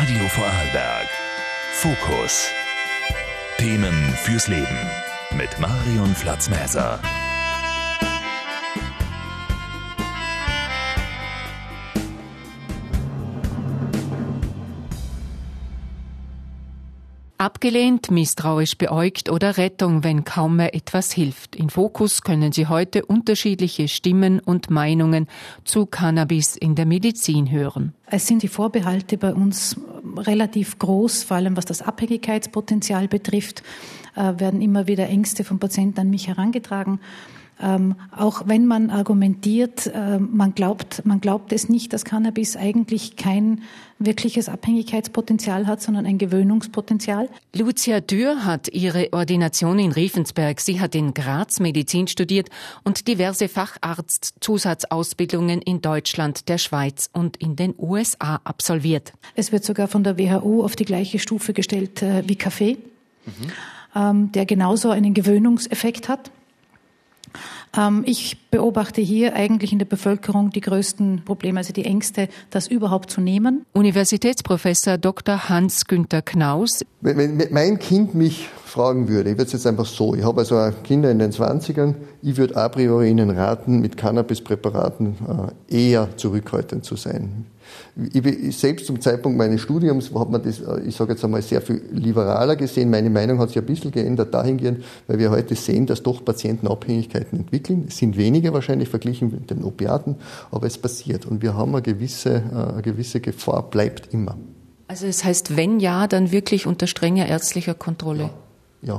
Radio Vorarlberg. Fokus. Themen fürs Leben mit Marion Flatzmäser. Abgelehnt, misstrauisch beäugt oder Rettung, wenn kaum mehr etwas hilft. In Fokus können Sie heute unterschiedliche Stimmen und Meinungen zu Cannabis in der Medizin hören. Es sind die Vorbehalte bei uns relativ groß, vor allem was das Abhängigkeitspotenzial betrifft, werden immer wieder Ängste von Patienten an mich herangetragen. Auch wenn man argumentiert, man glaubt es nicht, dass Cannabis eigentlich kein wirkliches Abhängigkeitspotenzial hat, sondern ein Gewöhnungspotenzial. Lucia Dürr hat ihre Ordination in Riefensberg. Sie hat in Graz Medizin studiert und diverse Facharzt-Zusatzausbildungen in Deutschland, der Schweiz und in den USA absolviert. Es wird sogar von der WHO auf die gleiche Stufe gestellt wie Kaffee, der genauso einen Gewöhnungseffekt hat. Ich beobachte hier eigentlich in der Bevölkerung die größten Probleme, also die Ängste, das überhaupt zu nehmen. Universitätsprofessor Dr. Hans-Günther Knaus. Wenn mein Kind mich fragen würde, ich würde es jetzt einfach so, ich habe also Kinder in den 20ern, ich würde a priori ihnen raten, mit Cannabispräparaten eher zurückhaltend zu sein. Selbst zum Zeitpunkt meines Studiums hat man das, ich sage jetzt einmal, sehr viel liberaler gesehen. Meine Meinung hat sich ein bisschen geändert dahingehend, weil wir heute sehen, dass doch Patienten Abhängigkeiten entwickeln. Es sind weniger wahrscheinlich verglichen mit den Opiaten, aber es passiert. Und wir haben eine gewisse Gefahr, bleibt immer. Also das heißt, wenn ja, dann wirklich unter strenger ärztlicher Kontrolle? Ja.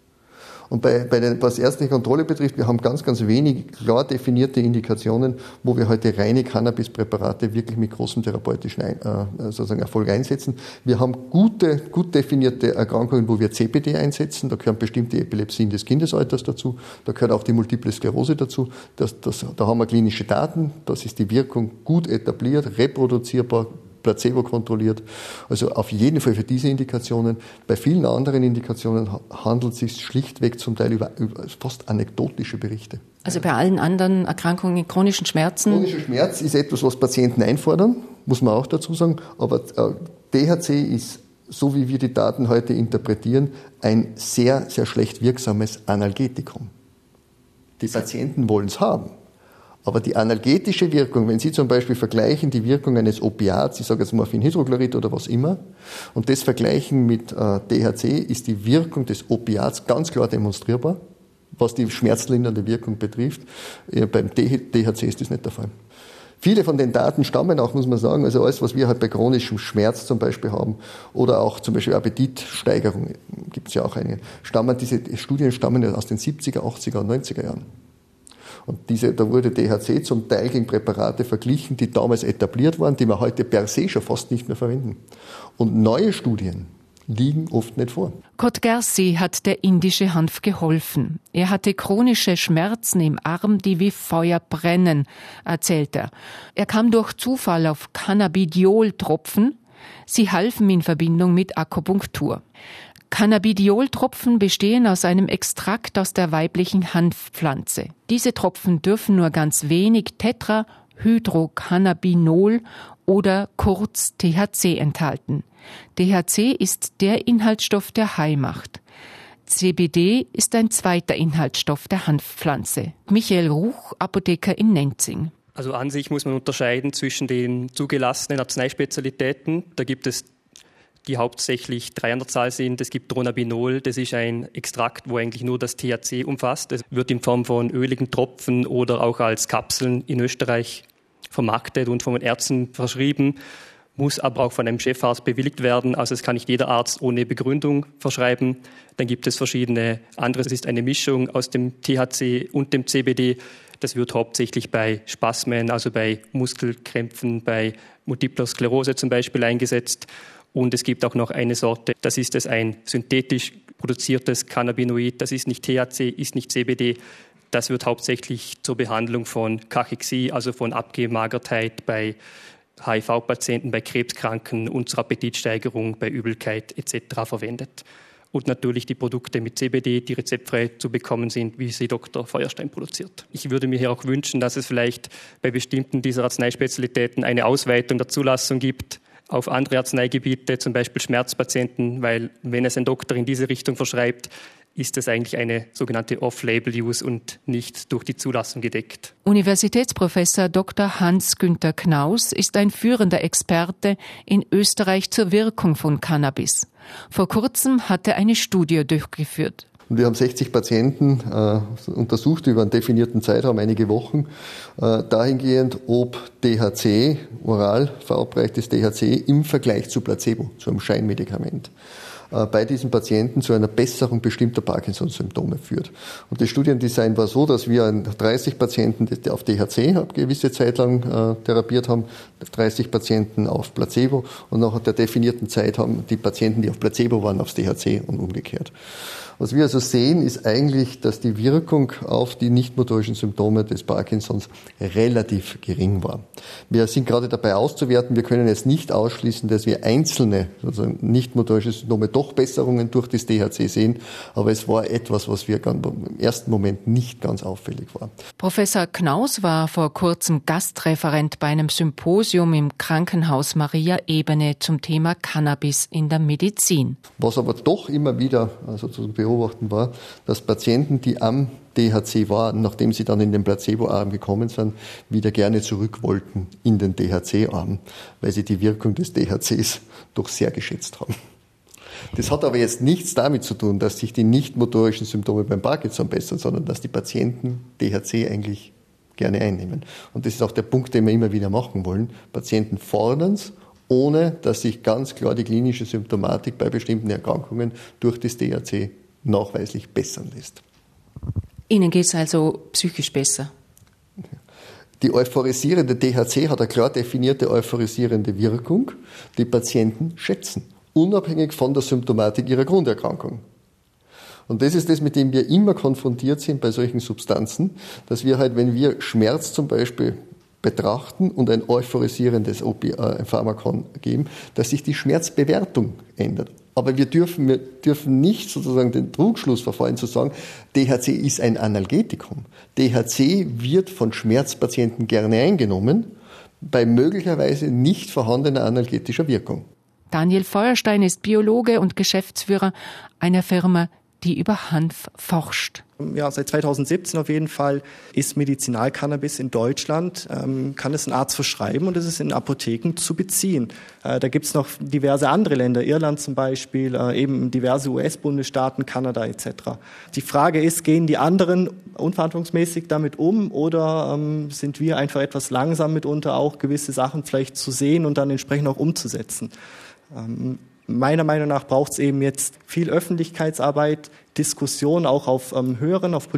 Und was ärztliche Kontrolle betrifft, wir haben ganz, ganz wenig klar definierte Indikationen, wo wir heute reine Cannabispräparate wirklich mit großem therapeutischen Erfolg einsetzen. Wir haben gut definierte Erkrankungen, wo wir CBD einsetzen. Da gehören bestimmte Epilepsien des Kindesalters dazu. Da gehört auch die Multiple Sklerose dazu. Da haben wir klinische Daten. Das ist die Wirkung gut etabliert, reproduzierbar, Placebo kontrolliert. Also auf jeden Fall für diese Indikationen. Bei vielen anderen Indikationen handelt es sich schlichtweg zum Teil über fast anekdotische Berichte. Also bei allen anderen Erkrankungen, chronischen Schmerzen? Chronischer Schmerz ist etwas, was Patienten einfordern, muss man auch dazu sagen. Aber THC ist, so wie wir die Daten heute interpretieren, ein sehr, sehr schlecht wirksames Analgetikum. Die Patienten wollen es haben. Aber die analgetische Wirkung, wenn Sie zum Beispiel vergleichen die Wirkung eines Opiats, ich sage jetzt Morphinhydrochlorid oder was immer, und das vergleichen mit THC, ist die Wirkung des Opiats ganz klar demonstrierbar, was die schmerzlindernde Wirkung betrifft. Beim THC ist das nicht der Fall. Viele von den Daten stammen auch, muss man sagen, also alles, was wir halt bei chronischem Schmerz zum Beispiel haben oder auch zum Beispiel Appetitsteigerung, gibt es ja auch einige, diese Studien stammen ja aus den 70er, 80er und 90er Jahren. Und da wurde THC zum Teil gegen Präparate verglichen, die damals etabliert waren, die wir heute per se schon fast nicht mehr verwenden. Und neue Studien liegen oft nicht vor. Kotgersi hat der indische Hanf geholfen. Er hatte chronische Schmerzen im Arm, die wie Feuer brennen, erzählt er. Er kam durch Zufall auf Cannabidiol-Tropfen. Sie halfen in Verbindung mit Akupunktur. Cannabidiol-Tropfen bestehen aus einem Extrakt aus der weiblichen Hanfpflanze. Diese Tropfen dürfen nur ganz wenig Tetrahydrocannabinol oder kurz THC enthalten. THC ist der Inhaltsstoff, der high macht. CBD ist ein zweiter Inhaltsstoff der Hanfpflanze. Michael Ruch, Apotheker in Nenzing. Also an sich muss man unterscheiden zwischen den zugelassenen Arzneispezialitäten. Da gibt es die hauptsächlich 3 an der Zahl sind. Es gibt Dronabinol, das ist ein Extrakt, wo eigentlich nur das THC umfasst. Es wird in Form von öligen Tropfen oder auch als Kapseln in Österreich vermarktet und von den Ärzten verschrieben, muss aber auch von einem Chefarzt bewilligt werden. Also es kann nicht jeder Arzt ohne Begründung verschreiben. Dann gibt es verschiedene andere. Es ist eine Mischung aus dem THC und dem CBD. Das wird hauptsächlich bei Spasmen, also bei Muskelkrämpfen, bei Multipler Sklerose zum Beispiel eingesetzt. Und es gibt auch noch eine Sorte, das ist ein synthetisch produziertes Cannabinoid, das ist nicht THC, ist nicht CBD. Das wird hauptsächlich zur Behandlung von Kachexie, also von Abgemagertheit bei HIV-Patienten, bei Krebskranken und zur Appetitsteigerung, bei Übelkeit etc. verwendet. Und natürlich die Produkte mit CBD, die rezeptfrei zu bekommen sind, wie sie Dr. Feuerstein produziert. Ich würde mir hier auch wünschen, dass es vielleicht bei bestimmten dieser Arzneispezialitäten eine Ausweitung der Zulassung gibt, auf andere Arzneigebiete, zum Beispiel Schmerzpatienten, weil wenn es ein Doktor in diese Richtung verschreibt, ist es eigentlich eine sogenannte Off-Label-Use und nicht durch die Zulassung gedeckt. Universitätsprofessor Dr. Hans-Günther Knaus ist ein führender Experte in Österreich zur Wirkung von Cannabis. Vor kurzem hat er eine Studie durchgeführt. Und wir haben 60 Patienten untersucht über einen definierten Zeitraum, einige Wochen, dahingehend, ob THC, oral verabreichtes THC, im Vergleich zu Placebo, zu einem Scheinmedikament, bei diesen Patienten zu einer Besserung bestimmter Parkinson-Symptome führt. Und das Studiendesign war so, dass wir 30 Patienten auf THC eine gewisse Zeit lang therapiert haben, 30 Patienten auf Placebo und nach der definierten Zeit haben die Patienten, die auf Placebo waren, aufs THC und umgekehrt. Was wir also sehen, ist eigentlich, dass die Wirkung auf die nichtmotorischen Symptome des Parkinsons relativ gering war. Wir sind gerade dabei auszuwerten, wir können jetzt nicht ausschließen, dass wir einzelne nichtmotorische Symptome doch Besserungen durch das THC sehen, aber es war etwas, was wir im ersten Moment nicht ganz auffällig war. Professor Knaus war vor kurzem Gastreferent bei einem Symposium im Krankenhaus Maria Ebene zum Thema Cannabis in der Medizin. Was aber doch immer wieder sozusagen beobachten war, dass Patienten, die am THC waren, nachdem sie dann in den Placebo-Arm gekommen sind, wieder gerne zurück wollten in den THC-Arm, weil sie die Wirkung des THCs doch sehr geschätzt haben. Das hat aber jetzt nichts damit zu tun, dass sich die nicht-motorischen Symptome beim Parkinson bessern, sondern dass die Patienten THC eigentlich gerne einnehmen. Und das ist auch der Punkt, den wir immer wieder machen wollen. Patienten fordern es, ohne dass sich ganz klar die klinische Symptomatik bei bestimmten Erkrankungen durch das THC nachweislich bessern lässt. Ihnen geht es also psychisch besser? Die euphorisierende THC hat eine klar definierte euphorisierende Wirkung, die Patienten schätzen, unabhängig von der Symptomatik ihrer Grunderkrankung. Und das ist das, mit dem wir immer konfrontiert sind bei solchen Substanzen, dass wir halt, wenn wir Schmerz zum Beispiel betrachten und ein euphorisierendes Pharmakon geben, dass sich die Schmerzbewertung ändert. Aber wir dürfen nicht sozusagen den Trugschluss verfallen zu sagen, THC ist ein Analgetikum. THC wird von Schmerzpatienten gerne eingenommen, bei möglicherweise nicht vorhandener analgetischer Wirkung. Daniel Feuerstein ist Biologe und Geschäftsführer einer Firma, die über Hanf forscht. Ja, seit 2017 auf jeden Fall ist Medizinalcannabis in Deutschland, kann es ein Arzt verschreiben und es ist in Apotheken zu beziehen. Da gibt es noch diverse andere Länder, Irland zum Beispiel, eben diverse US-Bundesstaaten, Kanada etc. Die Frage ist, gehen die anderen unverantwortungsmäßig damit um oder sind wir einfach etwas langsam mitunter auch gewisse Sachen vielleicht zu sehen und dann entsprechend auch umzusetzen? Meiner Meinung nach braucht es eben jetzt viel Öffentlichkeitsarbeit, Diskussion auch auf auf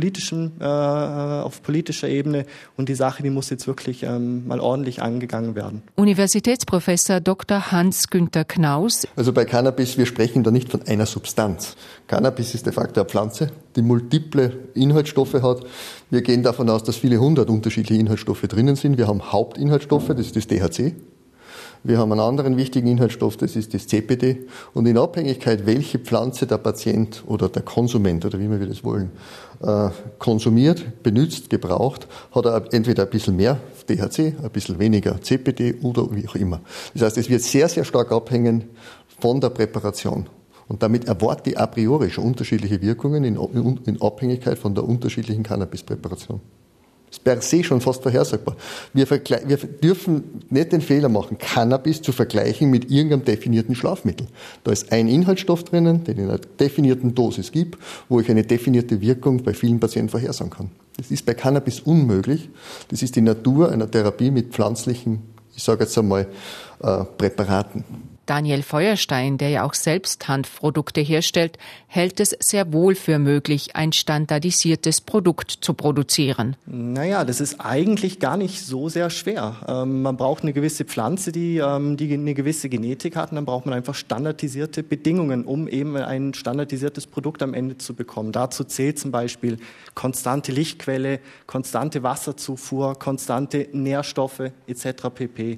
politischer Ebene und die Sache, die muss jetzt wirklich mal ordentlich angegangen werden. Universitätsprofessor Dr. Hans-Günther Knaus. Also bei Cannabis, wir sprechen da nicht von einer Substanz. Cannabis ist de facto eine Pflanze, die multiple Inhaltsstoffe hat. Wir gehen davon aus, dass viele 100 unterschiedliche Inhaltsstoffe drinnen sind. Wir haben Hauptinhaltsstoffe, das ist das THC. Wir haben einen anderen wichtigen Inhaltsstoff, das ist das CBD. Und in Abhängigkeit, welche Pflanze der Patient oder der Konsument, oder wie wir das wollen, konsumiert, benutzt, gebraucht, hat er entweder ein bisschen mehr THC, ein bisschen weniger CBD oder wie auch immer. Das heißt, es wird sehr, sehr stark abhängen von der Präparation. Und damit erwartet die a priori schon unterschiedliche Wirkungen in Abhängigkeit von der unterschiedlichen Cannabispräparation. Das ist per se schon fast vorhersagbar. Wir dürfen nicht den Fehler machen, Cannabis zu vergleichen mit irgendeinem definierten Schlafmittel. Da ist ein Inhaltsstoff drinnen, den in einer definierten Dosis gibt, wo ich eine definierte Wirkung bei vielen Patienten vorhersagen kann. Das ist bei Cannabis unmöglich. Das ist die Natur einer Therapie mit pflanzlichen, ich sage jetzt einmal, Präparaten. Daniel Feuerstein, der ja auch selbst Hanfprodukte herstellt, hält es sehr wohl für möglich, ein standardisiertes Produkt zu produzieren. Naja, das ist eigentlich gar nicht so sehr schwer. Man braucht eine gewisse Pflanze, die eine gewisse Genetik hat, und dann braucht man einfach standardisierte Bedingungen, um eben ein standardisiertes Produkt am Ende zu bekommen. Dazu zählt zum Beispiel konstante Lichtquelle, konstante Wasserzufuhr, konstante Nährstoffe etc. pp.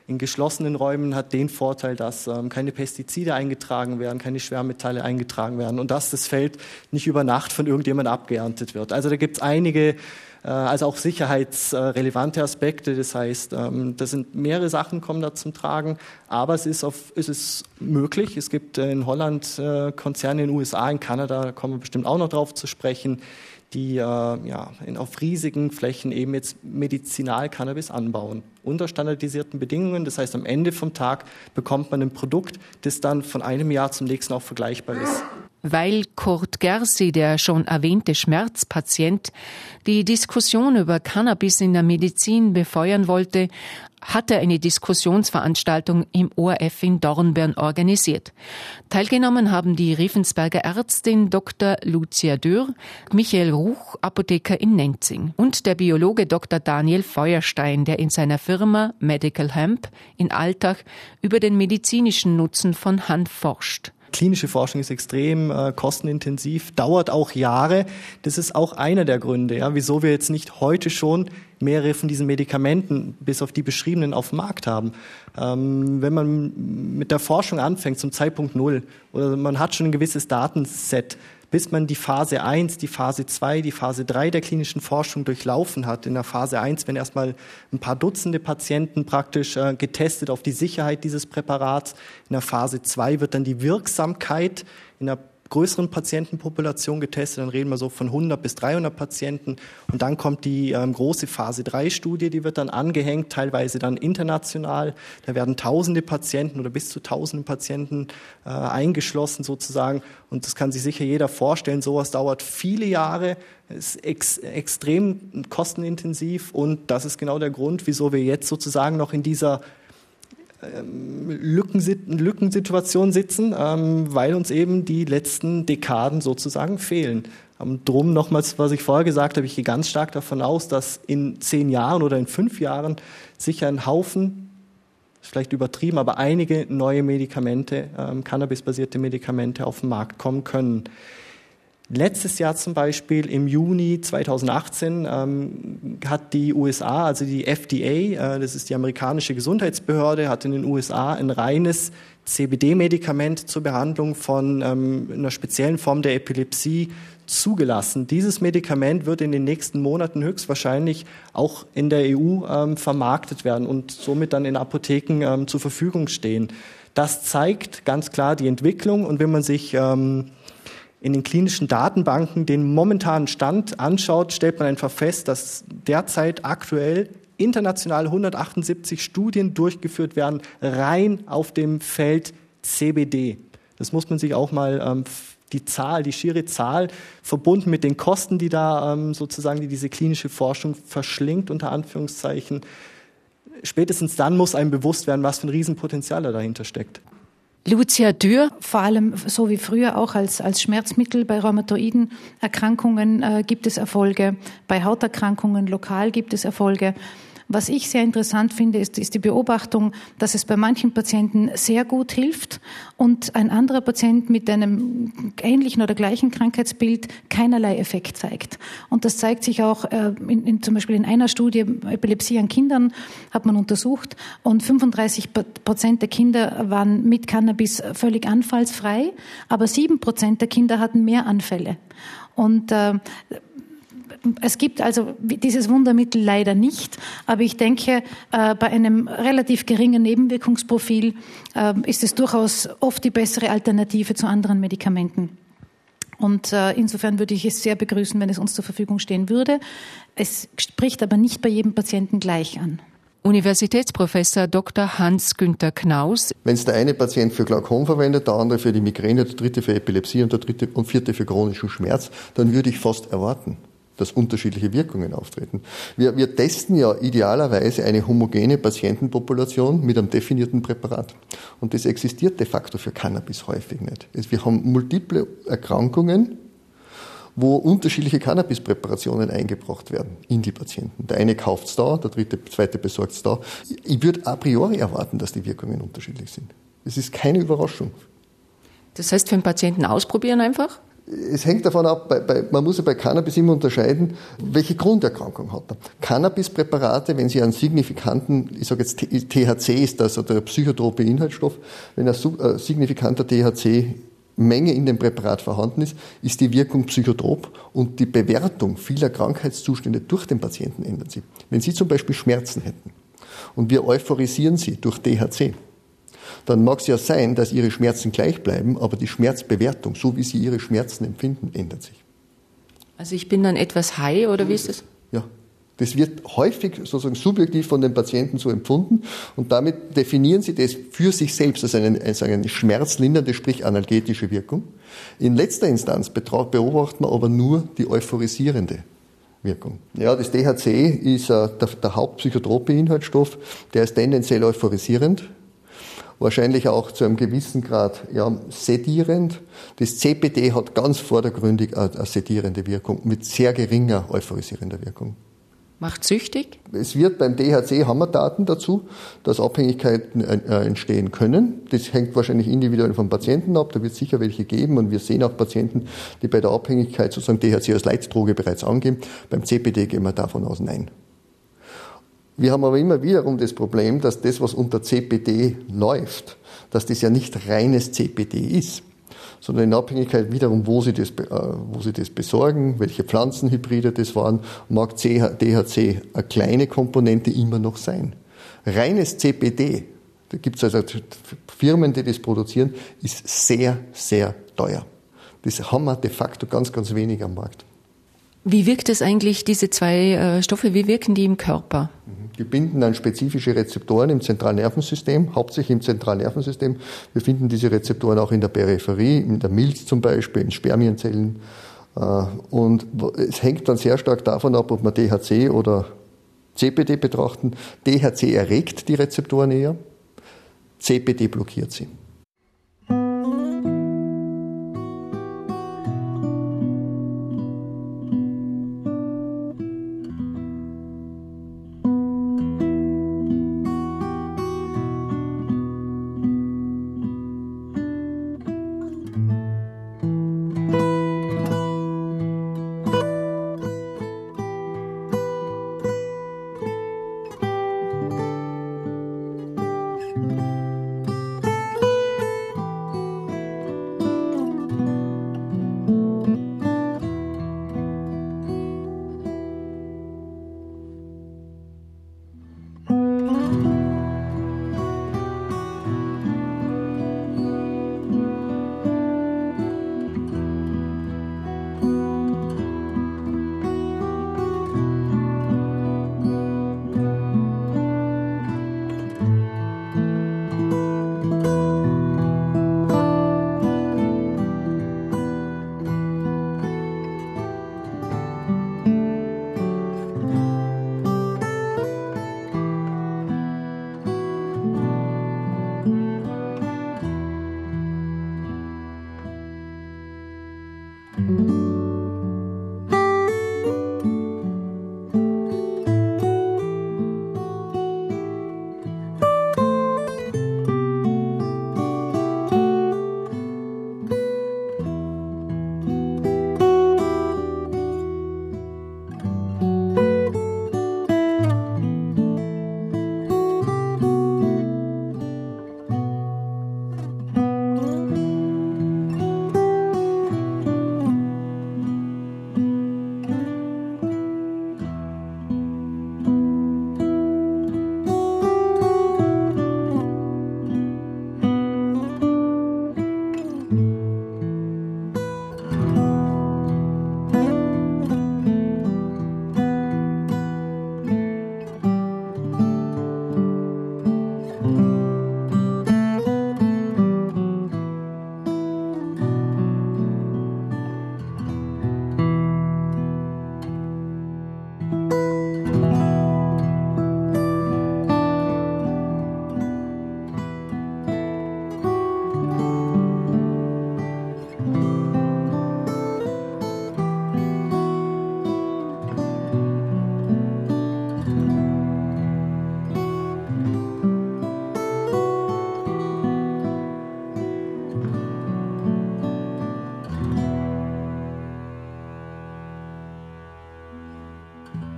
in geschlossenen Räumen hat den Vorteil, dass keine Pestizide eingetragen werden, keine Schwermetalle eingetragen werden und dass das Feld nicht über Nacht von irgendjemand abgeerntet wird. Also da gibt es einige, also auch sicherheitsrelevante Aspekte. Das heißt, das sind mehrere Sachen kommen da zum Tragen, aber es ist möglich. Es gibt in Holland Konzerne, in den USA, in Kanada, da kommen wir bestimmt auch noch drauf zu sprechen, die auf riesigen Flächen eben jetzt Medizinalcannabis anbauen. Unter standardisierten Bedingungen. Das heißt, am Ende vom Tag bekommt man ein Produkt, das dann von einem Jahr zum nächsten auch vergleichbar ist. Weil Kurt Gersi, der schon erwähnte Schmerzpatient, die Diskussion über Cannabis in der Medizin befeuern wollte, hat er eine Diskussionsveranstaltung im ORF in Dornbirn organisiert. Teilgenommen haben die Riefensberger Ärztin Dr. Lucia Dürr, Michael Ruch, Apotheker in Nenzing, und der Biologe Dr. Daniel Feuerstein, der in seiner Firma Medical Hemp in Altach über den medizinischen Nutzen von Hanf forscht. Klinische Forschung ist extrem kostenintensiv, dauert auch Jahre. Das ist auch einer der Gründe, wieso wir jetzt nicht heute schon mehrere von diesen Medikamenten, bis auf die beschriebenen, auf dem Markt haben. Wenn man mit der Forschung anfängt zum Zeitpunkt 0 oder man hat schon ein gewisses Datenset, bis man die Phase 1, die Phase 2, die Phase 3 der klinischen Forschung durchlaufen hat. In der Phase 1 werden erstmal ein paar Dutzende Patienten praktisch getestet auf die Sicherheit dieses Präparats. In der Phase 2 wird dann die Wirksamkeit in einer größeren Patientenpopulation getestet, dann reden wir so von 100 bis 300 Patienten und dann kommt die große Phase-3-Studie, die wird dann angehängt, teilweise dann international, da werden tausende Patienten oder bis zu tausenden Patienten eingeschlossen sozusagen und das kann sich sicher jeder vorstellen, sowas dauert viele Jahre, ist extrem kostenintensiv und das ist genau der Grund, wieso wir jetzt sozusagen noch in dieser Lückensituation sitzen, weil uns eben die letzten Dekaden sozusagen fehlen. Drum nochmals, was ich vorher gesagt habe, ich gehe ganz stark davon aus, dass in 10 Jahren oder in 5 Jahren sicher ein Haufen, vielleicht übertrieben, aber einige neue Medikamente, Cannabis-basierte Medikamente auf den Markt kommen können. Letztes Jahr zum Beispiel, im Juni 2018, hat die USA, also die FDA, das ist die amerikanische Gesundheitsbehörde, hat in den USA ein reines CBD-Medikament zur Behandlung von einer speziellen Form der Epilepsie zugelassen. Dieses Medikament wird in den nächsten Monaten höchstwahrscheinlich auch in der EU vermarktet werden und somit dann in Apotheken zur Verfügung stehen. Das zeigt ganz klar die Entwicklung und wenn man sich in den klinischen Datenbanken den momentanen Stand anschaut, stellt man einfach fest, dass derzeit aktuell international 178 Studien durchgeführt werden, rein auf dem Feld CBD. Das muss man sich auch mal die schiere Zahl, verbunden mit den Kosten, die da sozusagen die diese klinische Forschung verschlingt, unter Anführungszeichen. Spätestens dann muss einem bewusst werden, was für ein Riesenpotenzial da dahinter steckt. Lucia Dürr. Vor allem so wie früher auch als Schmerzmittel bei rheumatoiden Erkrankungen gibt es Erfolge, bei Hauterkrankungen lokal gibt es Erfolge. Was ich sehr interessant finde, ist die Beobachtung, dass es bei manchen Patienten sehr gut hilft und ein anderer Patient mit einem ähnlichen oder gleichen Krankheitsbild keinerlei Effekt zeigt. Und das zeigt sich auch zum Beispiel in einer Studie, Epilepsie an Kindern hat man untersucht und 35% der Kinder waren mit Cannabis völlig anfallsfrei, aber 7% der Kinder hatten mehr Anfälle. Und es gibt also dieses Wundermittel leider nicht, aber ich denke, bei einem relativ geringen Nebenwirkungsprofil ist es durchaus oft die bessere Alternative zu anderen Medikamenten. Und insofern würde ich es sehr begrüßen, wenn es uns zur Verfügung stehen würde. Es spricht aber nicht bei jedem Patienten gleich an. Universitätsprofessor Dr. Hans-Günther Knaus. Wenn es der eine Patient für Glaukom verwendet, der andere für die Migräne, der dritte für Epilepsie und der dritte und vierte für chronischen Schmerz, dann würde ich fast erwarten, dass unterschiedliche Wirkungen auftreten. Wir testen ja idealerweise eine homogene Patientenpopulation mit einem definierten Präparat. Und das existiert de facto für Cannabis häufig nicht. Wir haben multiple Erkrankungen, wo unterschiedliche Cannabispräparationen eingebracht werden in die Patienten. Der eine kauft es da, der zweite besorgt es da. Ich würde a priori erwarten, dass die Wirkungen unterschiedlich sind. Es ist keine Überraschung. Das heißt, für den Patienten ausprobieren einfach? Es hängt davon ab, man muss ja bei Cannabis immer unterscheiden, welche Grunderkrankung hat er. Cannabispräparate, wenn sie einen signifikanten, ich sage jetzt THC ist das, oder der psychotrope Inhaltsstoff, wenn ein signifikanter THC-Menge in dem Präparat vorhanden ist die Wirkung psychotrop und die Bewertung vieler Krankheitszustände durch den Patienten ändert sich. Wenn Sie zum Beispiel Schmerzen hätten und wir euphorisieren Sie durch THC, dann mag es ja sein, dass Ihre Schmerzen gleich bleiben, aber die Schmerzbewertung, so wie Sie Ihre Schmerzen empfinden, ändert sich. Also ich bin dann etwas high, oder wie ist das? Ja, das wird häufig sozusagen subjektiv von den Patienten so empfunden und damit definieren Sie das für sich selbst als eine schmerzlindernde, sprich analgetische Wirkung. In letzter Instanz beobachtet man aber nur die euphorisierende Wirkung. Ja, das THC ist der hauptpsychotrope Inhaltsstoff, der ist tendenziell euphorisierend. Wahrscheinlich auch zu einem gewissen Grad sedierend. Das CBD hat ganz vordergründig eine sedierende Wirkung mit sehr geringer euphorisierender Wirkung. Macht süchtig? Es wird beim THC haben wir Daten dazu, dass Abhängigkeiten entstehen können. Das hängt wahrscheinlich individuell vom Patienten ab. Da wird es sicher welche geben und wir sehen auch Patienten, die bei der Abhängigkeit sozusagen THC als Leitdroge bereits angeben. Beim CBD gehen wir davon aus, nein. Wir haben aber immer wiederum das Problem, dass das, was unter CBD läuft, dass das ja nicht reines CBD ist, sondern in Abhängigkeit wiederum, wo sie das besorgen, welche Pflanzenhybride das waren, mag THC eine kleine Komponente immer noch sein. Reines CBD, da gibt es also Firmen, die das produzieren, ist sehr, sehr teuer. Das haben wir de facto ganz, ganz wenig am Markt. Wie wirkt es eigentlich, diese zwei Stoffe, wie wirken die im Körper? Die binden an spezifische Rezeptoren im Zentralnervensystem, hauptsächlich im Zentralnervensystem. Wir finden diese Rezeptoren auch in der Peripherie, in der Milz zum Beispiel, in Spermienzellen. Und es hängt dann sehr stark davon ab, ob wir THC oder CBD betrachten. THC erregt die Rezeptoren eher, CBD blockiert sie.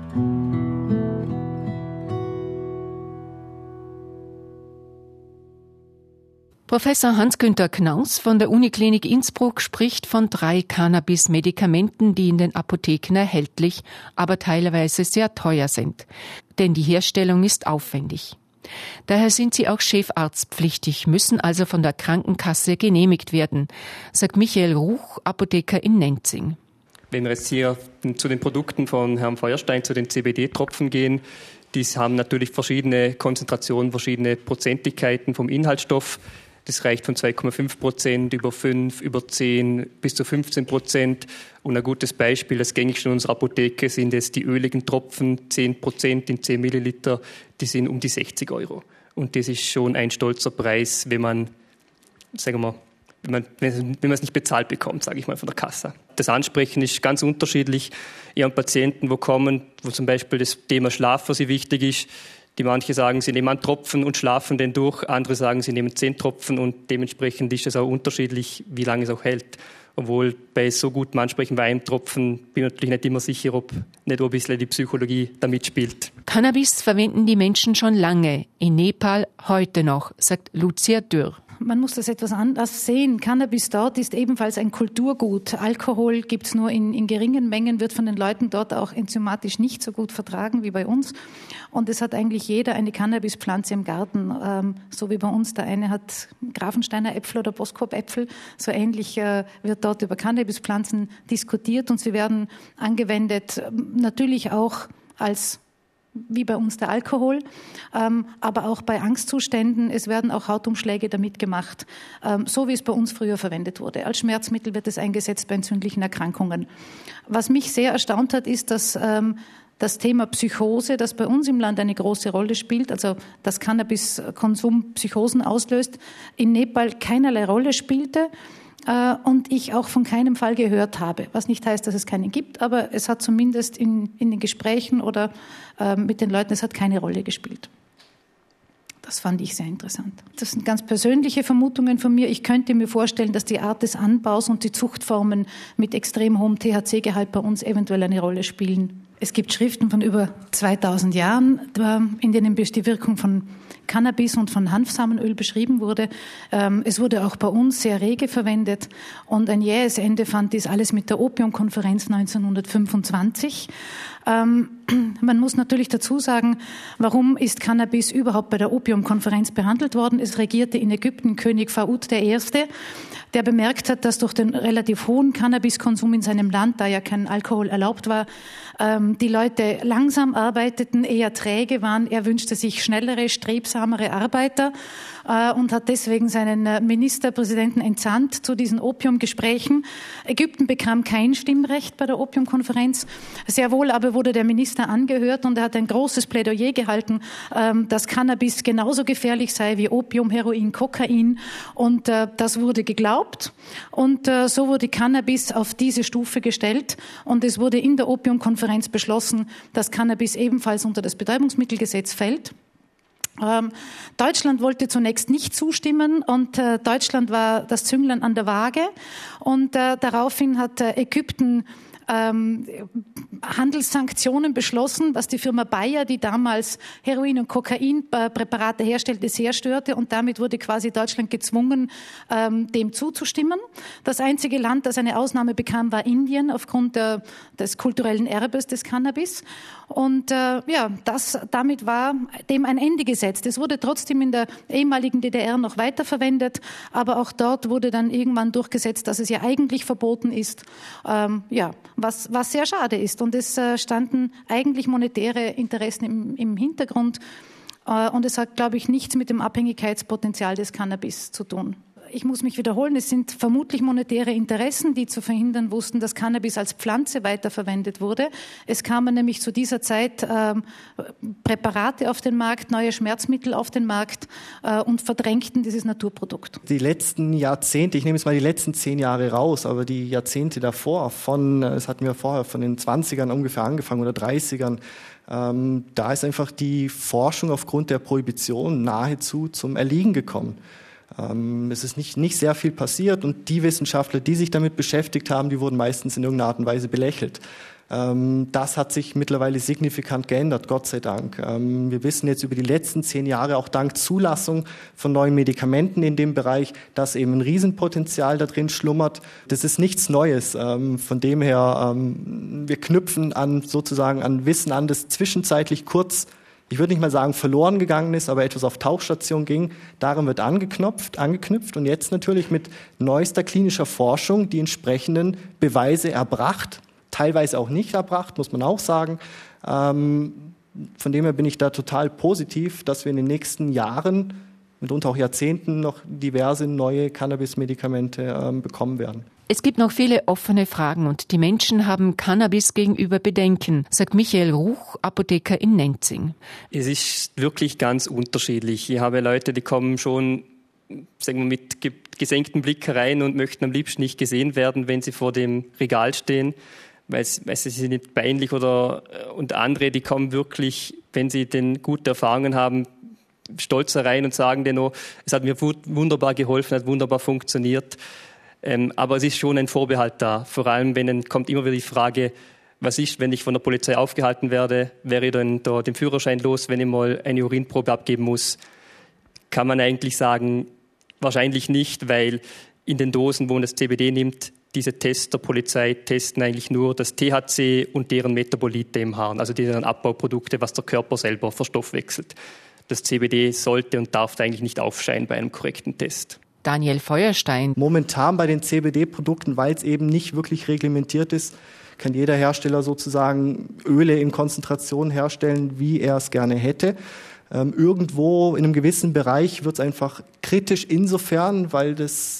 Professor Hans-Günther Knaus von der Uniklinik Innsbruck spricht von 3 Cannabis-Medikamenten, die in den Apotheken erhältlich, aber teilweise sehr teuer sind. Denn die Herstellung ist aufwendig. Daher sind sie auch chefarztpflichtig, müssen also von der Krankenkasse genehmigt werden, sagt Michael Ruch, Apotheker in Nenzing. Wenn wir jetzt hier zu den Produkten von Herrn Feuerstein, zu den CBD-Tropfen gehen, die haben natürlich verschiedene Konzentrationen, verschiedene Prozentigkeiten vom Inhaltsstoff. Das reicht von 2,5% über 5, über 10 bis zu 15%. Und ein gutes Beispiel, das gängigste in unserer Apotheke, sind es die öligen Tropfen, 10% in 10 Milliliter, die sind um die 60 €. Und das ist schon ein stolzer Preis, wenn man es nicht bezahlt bekommt, sage ich mal, von der Kasse. Das Ansprechen ist ganz unterschiedlich. Ich habe Patienten, wo kommen, wo zum Beispiel das Thema Schlaf für sie wichtig ist. Die manche sagen, sie nehmen einen Tropfen und schlafen den durch. Andere sagen, sie nehmen 10 Tropfen und dementsprechend ist es auch unterschiedlich, wie lange es auch hält. Obwohl bei so gutem Ansprechen bei einem Tropfen bin ich natürlich nicht immer sicher, ob nicht ein bisschen die Psychologie da mitspielt. Cannabis verwenden die Menschen schon lange. In Nepal heute noch, sagt Lucia Dürr. Man muss das etwas anders sehen. Cannabis dort ist ebenfalls ein Kulturgut. Alkohol gibt es nur in geringen Mengen, wird von den Leuten dort auch enzymatisch nicht so gut vertragen wie bei uns. Und es hat eigentlich jeder eine Cannabispflanze im Garten, so wie bei uns. Der eine hat Grafensteiner Äpfel oder Boskop-Äpfel. So ähnlich wird dort über Cannabispflanzen diskutiert und sie werden angewendet, natürlich auch wie bei uns der Alkohol, aber auch bei Angstzuständen. Es werden auch Hautumschläge damit gemacht, so wie es bei uns früher verwendet wurde. Als Schmerzmittel wird es eingesetzt bei entzündlichen Erkrankungen. Was mich sehr erstaunt hat, ist, dass das Thema Psychose, das bei uns im Land eine große Rolle spielt, also dass Cannabiskonsum Psychosen auslöst, in Nepal keinerlei Rolle spielte. Und ich auch von keinem Fall gehört habe, was nicht heißt, dass es keinen gibt, aber es hat zumindest in den Gesprächen oder mit den Leuten, es hat keine Rolle gespielt. Das fand ich sehr interessant. Das sind ganz persönliche Vermutungen von mir. Ich könnte mir vorstellen, dass die Art des Anbaus und die Zuchtformen mit extrem hohem THC-Gehalt bei uns eventuell eine Rolle spielen. Es gibt Schriften von über 2000 Jahren, in denen die Wirkung von Cannabis und von Hanfsamenöl beschrieben wurde. Es wurde auch bei uns sehr rege verwendet und ein jähes Ende fand dies alles mit der Opiumkonferenz 1925. Man muss natürlich dazu sagen, warum ist Cannabis überhaupt bei der Opiumkonferenz behandelt worden? Es regierte in Ägypten König Faud I., der bemerkt hat, dass durch den relativ hohen Cannabiskonsum in seinem Land, da ja kein Alkohol erlaubt war, die Leute langsam arbeiteten, eher träge waren. Er wünschte sich schnellere, strebsamere Arbeiter und hat deswegen seinen Ministerpräsidenten entsandt zu diesen Opiumgesprächen. Ägypten bekam kein Stimmrecht bei der Opiumkonferenz. Sehr wohl aber wurde der Minister angehört und er hat ein großes Plädoyer gehalten, dass Cannabis genauso gefährlich sei wie Opium, Heroin, Kokain. Und das wurde geglaubt. Und so wurde Cannabis auf diese Stufe gestellt. Und es wurde in der Opiumkonferenz beschlossen, dass Cannabis ebenfalls unter das Betäubungsmittelgesetz fällt. Deutschland wollte zunächst nicht zustimmen und Deutschland war das Zünglein an der Waage. Und daraufhin hat Ägypten Handelssanktionen beschlossen, was die Firma Bayer, die damals Heroin- und Kokainpräparate herstellte, sehr störte und damit wurde quasi Deutschland gezwungen, dem zuzustimmen. Das einzige Land, das eine Ausnahme bekam, war Indien aufgrund des kulturellen Erbes des Cannabis. Und damit war dem ein Ende gesetzt. Es wurde trotzdem in der ehemaligen DDR noch weiterverwendet, aber auch dort wurde dann irgendwann durchgesetzt, dass es ja eigentlich verboten ist. Was sehr schade ist. Und es standen eigentlich monetäre Interessen im Hintergrund. Und es hat, glaube ich, nichts mit dem Abhängigkeitspotenzial des Cannabis zu tun. Ich muss mich wiederholen, es sind vermutlich monetäre Interessen, die zu verhindern wussten, dass Cannabis als Pflanze weiterverwendet wurde. Es kamen nämlich zu dieser Zeit Präparate auf den Markt, neue Schmerzmittel auf den Markt und verdrängten dieses Naturprodukt. Die letzten Jahrzehnte, ich nehme jetzt mal die letzten 10 Jahre raus, aber die Jahrzehnte davor, das hatten wir vorher von den 20ern ungefähr angefangen oder 30ern, da ist einfach die Forschung aufgrund der Prohibition nahezu zum Erliegen gekommen. Es ist nicht sehr viel passiert und die Wissenschaftler, die sich damit beschäftigt haben, die wurden meistens in irgendeiner Art und Weise belächelt. Das hat sich mittlerweile signifikant geändert, Gott sei Dank. Wir wissen jetzt über die letzten 10 Jahre, auch dank Zulassung von neuen Medikamenten in dem Bereich, dass eben ein Riesenpotenzial da drin schlummert. Das ist nichts Neues. Von dem her, wir knüpfen sozusagen an Wissen an, das zwischenzeitlich kurz, ich würde nicht mal sagen verloren gegangen ist, aber etwas auf Tauchstation ging. Daran wird angeknüpft und jetzt natürlich mit neuester klinischer Forschung die entsprechenden Beweise erbracht, teilweise auch nicht erbracht, muss man auch sagen. Von dem her bin ich da total positiv, dass wir in den nächsten Jahren, mitunter auch Jahrzehnten, noch diverse neue Cannabis-Medikamente bekommen werden. Es gibt noch viele offene Fragen und die Menschen haben Cannabis gegenüber Bedenken, sagt Michael Ruch, Apotheker in Nenzing. Es ist wirklich ganz unterschiedlich. Ich habe Leute, die kommen schon, sagen wir, mit gesenktem Blick herein und möchten am liebsten nicht gesehen werden, wenn sie vor dem Regal stehen, weil sie sind nicht peinlich und andere, die kommen wirklich, wenn sie denn gute Erfahrungen haben, stolz herein und sagen dennoch, es hat mir wunderbar geholfen, hat wunderbar funktioniert. Aber es ist schon ein Vorbehalt da. Vor allem, kommt immer wieder die Frage, was ist, wenn ich von der Polizei aufgehalten werde? Wäre ich dann da den Führerschein los, wenn ich mal eine Urinprobe abgeben muss? Kann man eigentlich sagen, wahrscheinlich nicht, weil in den Dosen, wo man das CBD nimmt, diese Tests der Polizei testen eigentlich nur das THC und deren Metabolite im Harn, also deren Abbauprodukte, was der Körper selber verstoffwechselt. Das CBD sollte und darf eigentlich nicht aufscheinen bei einem korrekten Test. Daniel Feuerstein. Momentan bei den CBD-Produkten, weil es eben nicht wirklich reglementiert ist, kann jeder Hersteller sozusagen Öle in Konzentration herstellen, wie er es gerne hätte. Irgendwo in einem gewissen Bereich wird es einfach kritisch insofern, weil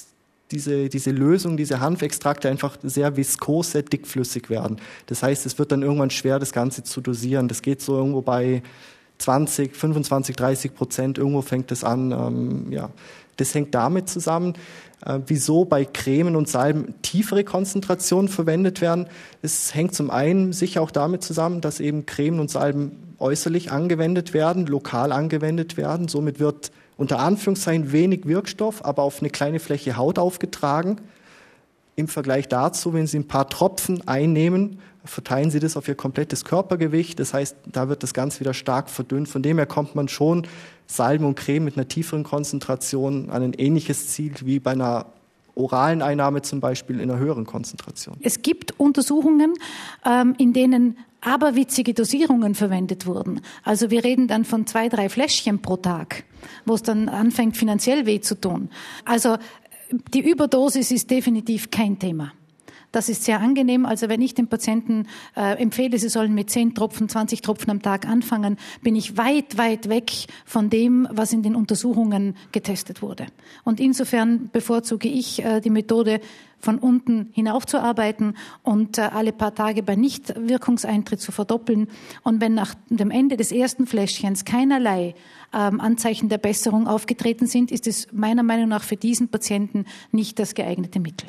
diese Lösung, diese Hanfextrakte einfach sehr viskos, sehr dickflüssig werden. Das heißt, es wird dann irgendwann schwer, das Ganze zu dosieren. Das geht so irgendwo bei 20, 25, 30%. Irgendwo fängt es an, Das hängt damit zusammen, wieso bei Cremen und Salben tiefere Konzentrationen verwendet werden. Es hängt zum einen sicher auch damit zusammen, dass eben Cremen und Salben äußerlich angewendet werden, lokal angewendet werden. Somit wird unter Anführungszeichen wenig Wirkstoff, aber auf eine kleine Fläche Haut aufgetragen. Im Vergleich dazu, wenn Sie ein paar Tropfen einnehmen, verteilen Sie das auf Ihr komplettes Körpergewicht. Das heißt, da wird das Ganze wieder stark verdünnt. Von dem her kommt man schon Salben und Creme mit einer tieferen Konzentration an ein ähnliches Ziel wie bei einer oralen Einnahme zum Beispiel in einer höheren Konzentration. Es gibt Untersuchungen, in denen aberwitzige Dosierungen verwendet wurden. Also wir reden dann von 2, 3 Fläschchen pro Tag, wo es dann anfängt, finanziell weh zu tun. Also die Überdosis ist definitiv kein Thema. Das ist sehr angenehm. Also wenn ich den Patienten empfehle, sie sollen mit 10 Tropfen, 20 Tropfen am Tag anfangen, bin ich weit, weit weg von dem, was in den Untersuchungen getestet wurde. Und insofern bevorzuge ich die Methode, von unten hinaufzuarbeiten und alle paar Tage bei Nichtwirkungseintritt zu verdoppeln. Und wenn nach dem Ende des ersten Fläschchens keinerlei Anzeichen der Besserung aufgetreten sind, ist es meiner Meinung nach für diesen Patienten nicht das geeignete Mittel.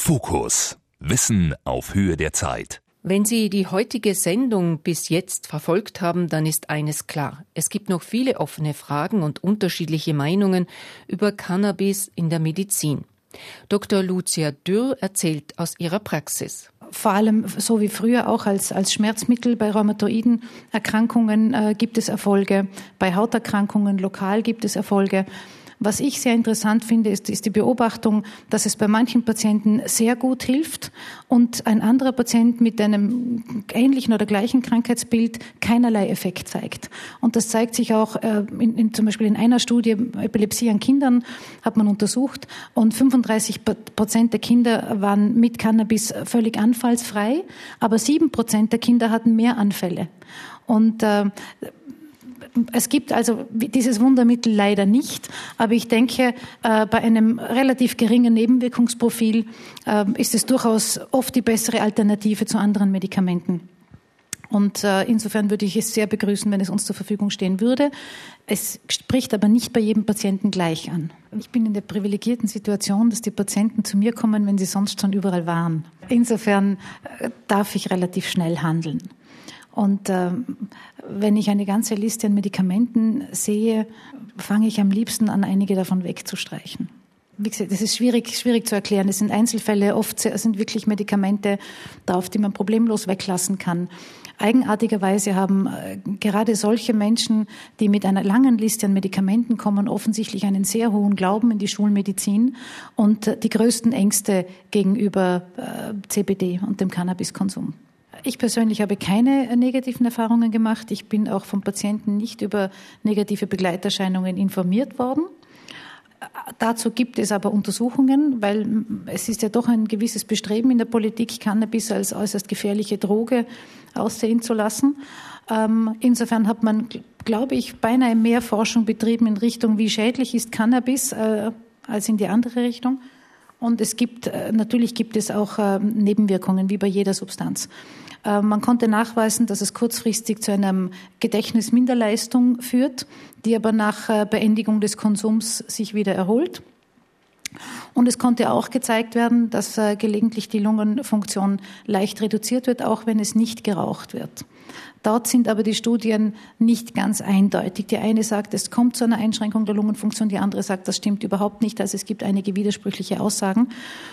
Fokus. Wissen auf Höhe der Zeit. Wenn Sie die heutige Sendung bis jetzt verfolgt haben, dann ist eines klar. Es gibt noch viele offene Fragen und unterschiedliche Meinungen über Cannabis in der Medizin. Dr. Lucia Dürr erzählt aus ihrer Praxis. Vor allem, so wie früher auch als Schmerzmittel bei rheumatoiden Erkrankungen gibt es Erfolge. Bei Hauterkrankungen lokal gibt es Erfolge. Was ich sehr interessant finde, ist die Beobachtung, dass es bei manchen Patienten sehr gut hilft und ein anderer Patient mit einem ähnlichen oder gleichen Krankheitsbild keinerlei Effekt zeigt. Und das zeigt sich auch zum Beispiel in einer Studie, Epilepsie an Kindern hat man untersucht und 35% der Kinder waren mit Cannabis völlig anfallsfrei, aber 7% der Kinder hatten mehr Anfälle. Und es gibt also dieses Wundermittel leider nicht, aber ich denke, bei einem relativ geringen Nebenwirkungsprofil ist es durchaus oft die bessere Alternative zu anderen Medikamenten. Und insofern würde ich es sehr begrüßen, wenn es uns zur Verfügung stehen würde. Es spricht aber nicht bei jedem Patienten gleich an. Ich bin in der privilegierten Situation, dass die Patienten zu mir kommen, wenn sie sonst schon überall waren. Insofern darf ich relativ schnell handeln. Und wenn ich eine ganze Liste an Medikamenten sehe, fange ich am liebsten an, einige davon wegzustreichen. Wie gesagt, das ist schwierig zu erklären. Es sind Einzelfälle, oft sind wirklich Medikamente drauf, die man problemlos weglassen kann. Eigenartigerweise haben gerade solche Menschen, die mit einer langen Liste an Medikamenten kommen, offensichtlich einen sehr hohen Glauben in die Schulmedizin und die größten Ängste gegenüber CBD und dem Cannabiskonsum. Ich persönlich habe keine negativen Erfahrungen gemacht. Ich bin auch vom Patienten nicht über negative Begleiterscheinungen informiert worden. Dazu gibt es aber Untersuchungen, weil es ist ja doch ein gewisses Bestreben in der Politik, Cannabis als äußerst gefährliche Droge aussehen zu lassen. Insofern hat man, glaube ich, beinahe mehr Forschung betrieben in Richtung, wie schädlich ist Cannabis, als in die andere Richtung. Und natürlich gibt es auch Nebenwirkungen, wie bei jeder Substanz. Man konnte nachweisen, dass es kurzfristig zu einer Gedächtnisminderleistung führt, die aber nach Beendigung des Konsums sich wieder erholt. Und es konnte auch gezeigt werden, dass gelegentlich die Lungenfunktion leicht reduziert wird, auch wenn es nicht geraucht wird. Dort sind aber die Studien nicht ganz eindeutig. Die eine sagt, es kommt zu einer Einschränkung der Lungenfunktion, die andere sagt, das stimmt überhaupt nicht. Also es gibt einige widersprüchliche Aussagen.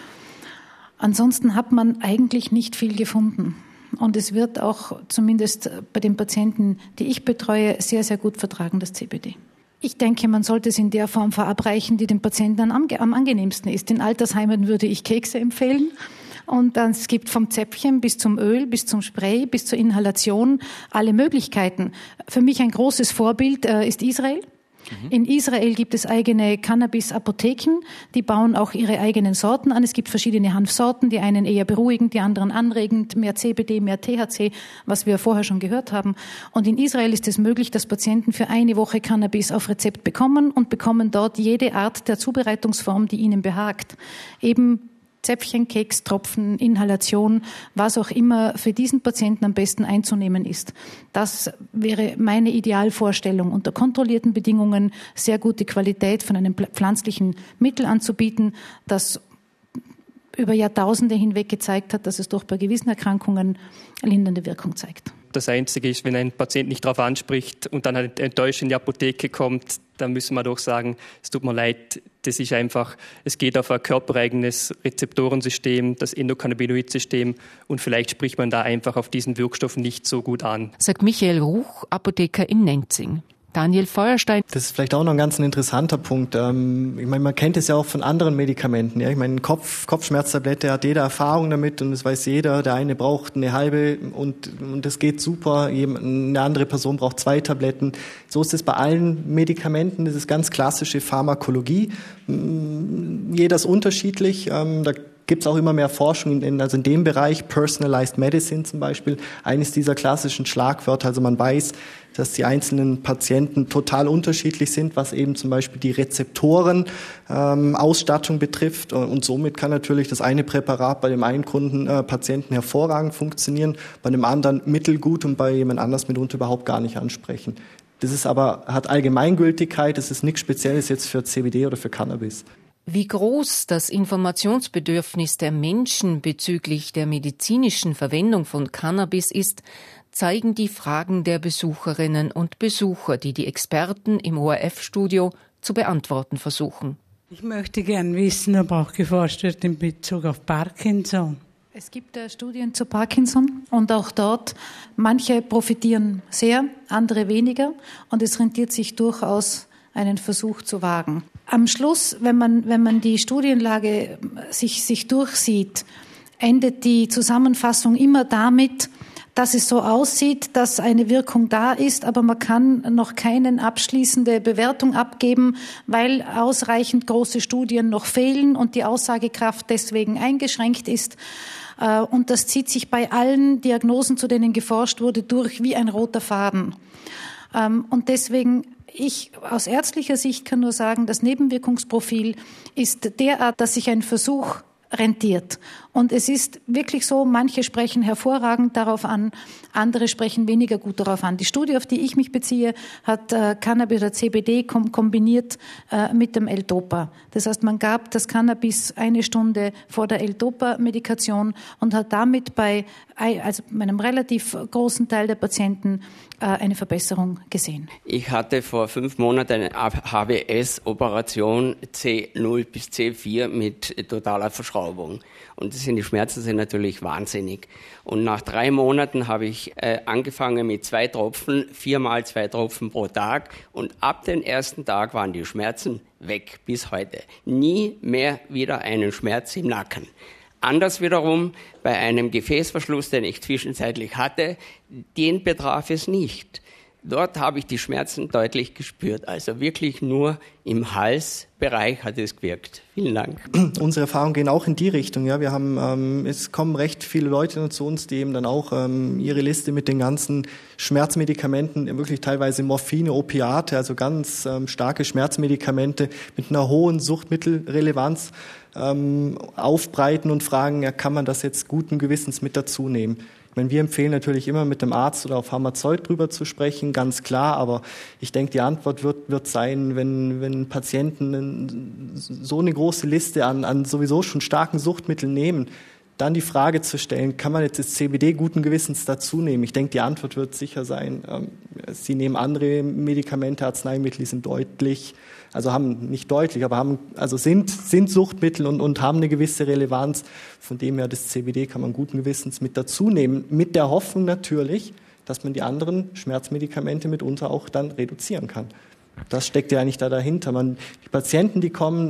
Ansonsten hat man eigentlich nicht viel gefunden. Und es wird auch zumindest bei den Patienten, die ich betreue, sehr, sehr gut vertragen, das CBD. Ich denke, man sollte es in der Form verabreichen, die dem Patienten am angenehmsten ist. In Altersheimen würde ich Kekse empfehlen. Und dann, es gibt vom Zäpfchen bis zum Öl, bis zum Spray, bis zur Inhalation alle Möglichkeiten. Für mich ein großes Vorbild ist Israel. In Israel gibt es eigene Cannabis-Apotheken, die bauen auch ihre eigenen Sorten an. Es gibt verschiedene Hanfsorten, die einen eher beruhigend, die anderen anregend, mehr CBD, mehr THC, was wir vorher schon gehört haben. Und in Israel ist es möglich, dass Patienten für eine Woche Cannabis auf Rezept bekommen und bekommen dort jede Art der Zubereitungsform, die ihnen behagt. Eben Zäpfchen, Keks, Tropfen, Inhalation, was auch immer für diesen Patienten am besten einzunehmen ist. Das wäre meine Idealvorstellung, unter kontrollierten Bedingungen sehr gute Qualität von einem pflanzlichen Mittel anzubieten, das über Jahrtausende hinweg gezeigt hat, dass es doch bei gewissen Erkrankungen lindernde Wirkung zeigt. Das Einzige ist, wenn ein Patient nicht darauf anspricht und dann halt enttäuscht in die Apotheke kommt, dann müssen wir doch sagen, es tut mir leid, das ist einfach, es geht auf ein körpereigenes Rezeptorensystem, das Endokannabinoid-System und vielleicht spricht man da einfach auf diesen Wirkstoff nicht so gut an. Sagt Michael Ruch, Apotheker in Nenzing. Daniel Feuerstein. Das ist vielleicht auch noch ein ganz interessanter Punkt. Ich meine, man kennt es ja auch von anderen Medikamenten. Ja? Ich meine, Kopfschmerztablette hat jeder Erfahrung damit und es weiß jeder, der eine braucht eine halbe und das geht super. Eine andere Person braucht 2 Tabletten. So ist es bei allen Medikamenten. Das ist ganz klassische Pharmakologie. Jeder ist unterschiedlich. Da gibt es auch immer mehr Forschung also in dem Bereich, Personalized Medicine zum Beispiel, eines dieser klassischen Schlagwörter. Also man weiß, dass die einzelnen Patienten total unterschiedlich sind, was eben zum Beispiel die Rezeptoren, Ausstattung betrifft. Und somit kann natürlich das eine Präparat bei dem einen Patienten hervorragend funktionieren, bei dem anderen mittelgut und bei jemand anders mitunter überhaupt gar nicht ansprechen. Das ist aber, hat Allgemeingültigkeit, das ist nichts Spezielles jetzt für CBD oder für Cannabis. Wie groß das Informationsbedürfnis der Menschen bezüglich der medizinischen Verwendung von Cannabis ist, zeigen die Fragen der Besucherinnen und Besucher, die die Experten im ORF-Studio zu beantworten versuchen. Ich möchte gern wissen, ob auch geforscht wird in Bezug auf Parkinson. Es gibt Studien zu Parkinson und auch dort, manche profitieren sehr, andere weniger und es rentiert sich durchaus, einen Versuch zu wagen. Am Schluss, wenn man die Studienlage sich durchsieht, endet die Zusammenfassung immer damit, dass es so aussieht, dass eine Wirkung da ist, aber man kann noch keine abschließende Bewertung abgeben, weil ausreichend große Studien noch fehlen und die Aussagekraft deswegen eingeschränkt ist. Und das zieht sich bei allen Diagnosen, zu denen geforscht wurde, durch wie ein roter Faden. Und deswegen, ich aus ärztlicher Sicht kann nur sagen, das Nebenwirkungsprofil ist derart, dass sich ein Versuch rentiert. Und es ist wirklich so, manche sprechen hervorragend darauf an, andere sprechen weniger gut darauf an. Die Studie, auf die ich mich beziehe, hat Cannabis oder CBD kombiniert mit dem L-Dopa. Das heißt, man gab das Cannabis 1 Stunde vor der L-Dopa-Medikation und hat damit bei einem relativ großen Teil der Patienten eine Verbesserung gesehen. Ich hatte vor 5 Monaten eine HBS-Operation C0 bis C4 mit totaler Verschraubung. Und die Schmerzen sind natürlich wahnsinnig. Und nach 3 Monaten habe ich angefangen mit 2 Tropfen, 4-mal 2 Tropfen pro Tag. Und ab dem ersten Tag waren die Schmerzen weg bis heute. Nie mehr wieder einen Schmerz im Nacken. Anders wiederum bei einem Gefäßverschluss, den ich zwischenzeitlich hatte, den betraf es nicht. Dort habe ich die Schmerzen deutlich gespürt. Also wirklich nur im Halsbereich hat es gewirkt. Vielen Dank. Unsere Erfahrungen gehen auch in die Richtung. Ja, wir haben, es kommen recht viele Leute zu uns, die eben dann auch ihre Liste mit den ganzen Schmerzmedikamenten, wirklich teilweise Morphine, Opiate, also ganz starke Schmerzmedikamente mit einer hohen Suchtmittelrelevanz aufbreiten und fragen, ja, kann man das jetzt guten Gewissens mit dazu nehmen? Ich meine, wir empfehlen natürlich immer mit dem Arzt oder auf Pharmazeut drüber zu sprechen, ganz klar, aber ich denke, die Antwort wird sein, wenn Patienten so eine große Liste an sowieso schon starken Suchtmitteln nehmen, dann die Frage zu stellen, kann man jetzt das CBD guten Gewissens dazu nehmen? Ich denke, die Antwort wird sicher sein, sie nehmen andere Medikamente, Arzneimittel, die sind deutlich, also haben nicht deutlich, aber sind Suchtmittel und haben eine gewisse Relevanz. Von dem her, das CBD kann man guten Gewissens mit dazu nehmen, mit der Hoffnung natürlich, dass man die anderen Schmerzmedikamente mitunter auch dann reduzieren kann. Das steckt ja eigentlich da dahinter. Die Patienten, die kommen,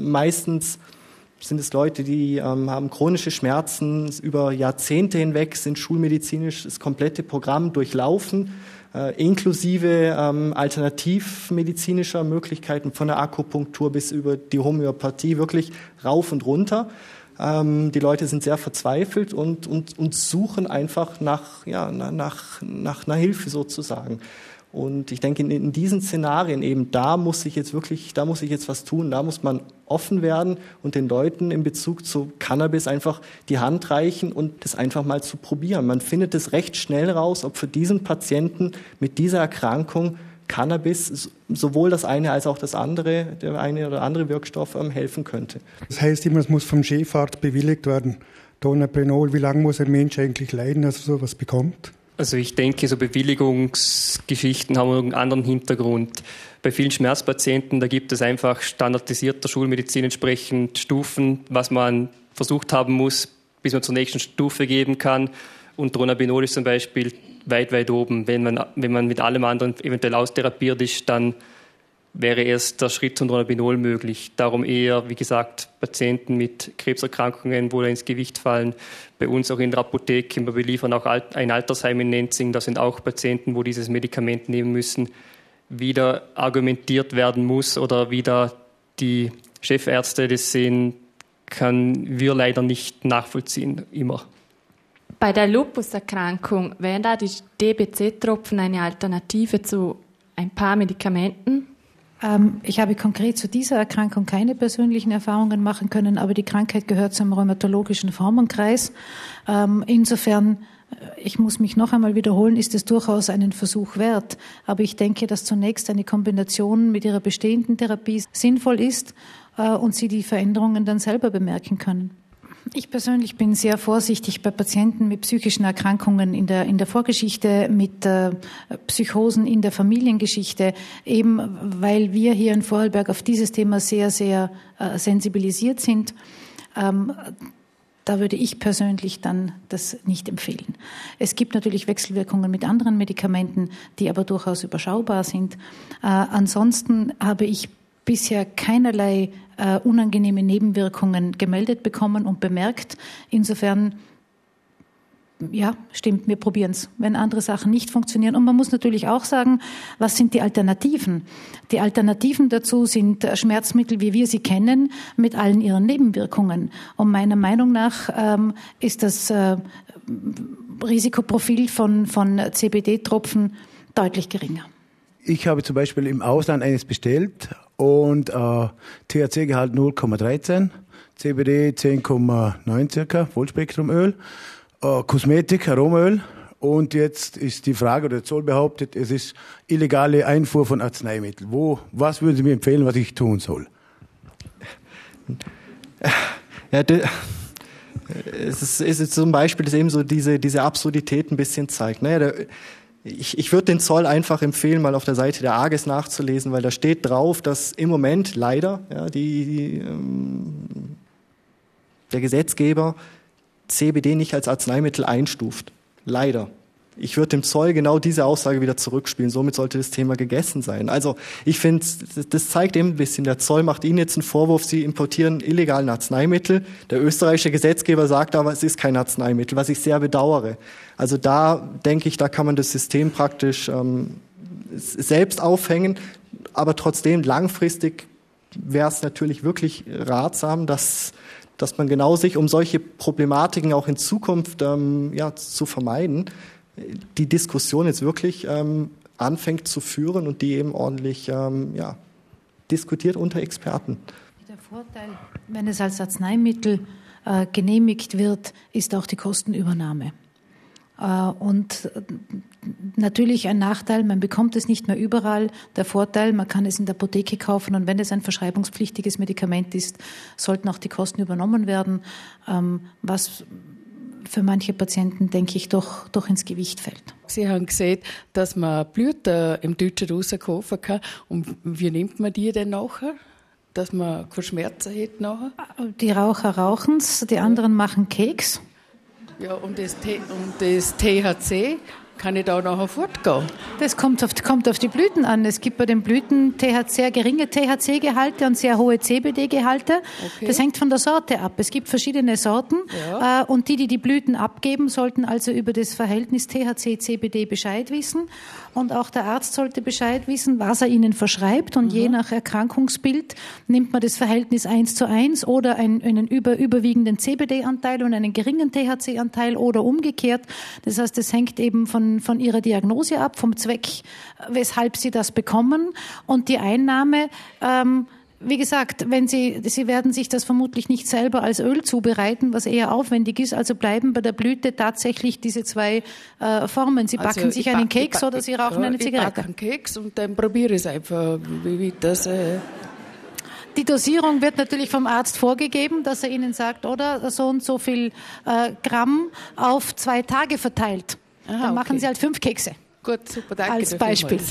sind es Leute, die haben chronische Schmerzen über Jahrzehnte hinweg, sind schulmedizinisch das komplette Programm durchlaufen, inklusive alternativmedizinischer Möglichkeiten von der Akupunktur bis über die Homöopathie, wirklich rauf und runter. Die Leute sind sehr verzweifelt und suchen einfach nach einer Hilfe sozusagen. Und ich denke, in diesen Szenarien eben, da muss ich jetzt was tun, da muss man offen werden und den Leuten in Bezug zu Cannabis einfach die Hand reichen und das einfach mal zu probieren. Man findet es recht schnell raus, ob für diesen Patienten mit dieser Erkrankung Cannabis, sowohl das eine als auch das andere, der eine oder andere Wirkstoff helfen könnte. Das heißt immer, es muss vom Chefarzt bewilligt werden. Dronabinol, wie lange muss ein Mensch eigentlich leiden, dass er sowas bekommt? Also ich denke, so Bewilligungsgeschichten haben einen anderen Hintergrund. Bei vielen Schmerzpatienten, da gibt es einfach standardisierter Schulmedizin entsprechend Stufen, was man versucht haben muss, bis man zur nächsten Stufe geben kann. Und Dronabinol ist zum Beispiel weit, weit oben. Wenn man mit allem anderen eventuell austherapiert ist, dann wäre erst der Schritt zum Dronabinol möglich. Darum eher, wie gesagt, Patienten mit Krebserkrankungen, wo ins Gewicht fallen. Bei uns auch in der Apotheke, wir beliefern auch ein Altersheim in Nenzing, da sind auch Patienten, wo dieses Medikament nehmen müssen, wieder argumentiert werden muss oder wieder die Chefärzte das sehen, können wir leider nicht nachvollziehen, immer. Bei der Lupus-Erkrankung wären da die DBC-Tropfen eine Alternative zu ein paar Medikamenten? Ich habe konkret zu dieser Erkrankung keine persönlichen Erfahrungen machen können, aber die Krankheit gehört zum rheumatologischen Formenkreis. Insofern ich muss mich noch einmal wiederholen, ist es durchaus einen Versuch wert. Aber ich denke, dass zunächst eine Kombination mit ihrer bestehenden Therapie sinnvoll ist und sie die Veränderungen dann selber bemerken können. Ich persönlich bin sehr vorsichtig bei Patienten mit psychischen Erkrankungen in der Vorgeschichte, mit Psychosen in der Familiengeschichte, eben weil wir hier in Vorarlberg auf dieses Thema sehr, sehr sensibilisiert sind. Da würde ich persönlich dann das nicht empfehlen. Es gibt natürlich Wechselwirkungen mit anderen Medikamenten, die aber durchaus überschaubar sind. Ansonsten habe ich bisher keinerlei unangenehme Nebenwirkungen gemeldet bekommen und bemerkt. Insofern, ja, stimmt, wir probieren es, wenn andere Sachen nicht funktionieren. Und man muss natürlich auch sagen, was sind die Alternativen? Die Alternativen dazu sind Schmerzmittel, wie wir sie kennen, mit allen ihren Nebenwirkungen. Und meiner Meinung nach ist das Risikoprofil von CBD-Tropfen deutlich geringer. Ich habe zum Beispiel im Ausland eines bestellt und THC-Gehalt 0,13, CBD 10,9 circa, Vollspektrumöl. Kosmetik, Aromaöl, und jetzt ist die Frage, oder Zoll behauptet, es ist illegale Einfuhr von Arzneimitteln. Was würden Sie mir empfehlen, was ich tun soll? Ja, es ist zum Beispiel, dass eben so diese Absurdität ein bisschen zeigt. Naja, ich würde den Zoll einfach empfehlen, mal auf der Seite der AGES nachzulesen, weil da steht drauf, dass im Moment leider der Gesetzgeber CBD nicht als Arzneimittel einstuft. Leider. Ich würde dem Zoll genau diese Aussage wieder zurückspielen. Somit sollte das Thema gegessen sein. Also ich finde, das zeigt eben ein bisschen, der Zoll macht Ihnen jetzt einen Vorwurf, Sie importieren illegalen Arzneimittel. Der österreichische Gesetzgeber sagt aber, es ist kein Arzneimittel, was ich sehr bedauere. Also da denke ich, da kann man das System praktisch selbst aufhängen. Aber trotzdem langfristig wäre es natürlich wirklich ratsam, dass man genau sich, um solche Problematiken auch in Zukunft zu vermeiden, die Diskussion jetzt wirklich anfängt zu führen und die eben ordentlich diskutiert unter Experten. Der Vorteil, wenn es als Arzneimittel genehmigt wird, ist auch die Kostenübernahme. Und natürlich ein Nachteil, man bekommt es nicht mehr überall. Der Vorteil, man kann es in der Apotheke kaufen und wenn es ein verschreibungspflichtiges Medikament ist, sollten auch die Kosten übernommen werden, was für manche Patienten, denke ich, doch ins Gewicht fällt. Sie haben gesehen, dass man Blüten im Deutschen rauskaufen kann. Und wie nimmt man die denn nachher? Dass man keine Schmerzen hat nachher? Die Raucher rauchen es, die anderen machen Keks. Ja, und das THC, kann ich da nachher fortgehen? Das kommt auf die Blüten an. Es gibt bei den Blüten sehr geringe THC-Gehalte und sehr hohe CBD-Gehalte. Okay. Das hängt von der Sorte ab. Es gibt verschiedene Sorten und die Blüten abgeben, sollten also über das Verhältnis THC-CBD Bescheid wissen. Und auch der Arzt sollte Bescheid wissen, was er ihnen verschreibt. Und je nach Erkrankungsbild nimmt man das Verhältnis 1:1 oder einen überwiegenden CBD-Anteil und einen geringen THC-Anteil oder umgekehrt. Das heißt, es hängt eben von ihrer Diagnose ab, vom Zweck, weshalb sie das bekommen. Und die Einnahme, wie gesagt, Sie werden sich das vermutlich nicht selber als Öl zubereiten, was eher aufwendig ist. Also bleiben bei der Blüte tatsächlich diese zwei Formen. Sie backen sich einen Keks oder Sie rauchen eine Zigarette. Ich backe einen Keks und dann probiere ich es einfach, wie das... Die Dosierung wird natürlich vom Arzt vorgegeben, dass er Ihnen sagt, oder so und so viel Gramm auf 2 Tage verteilt. Dann machen Sie halt 5 Kekse. Gut, super, danke. Als Beispiel.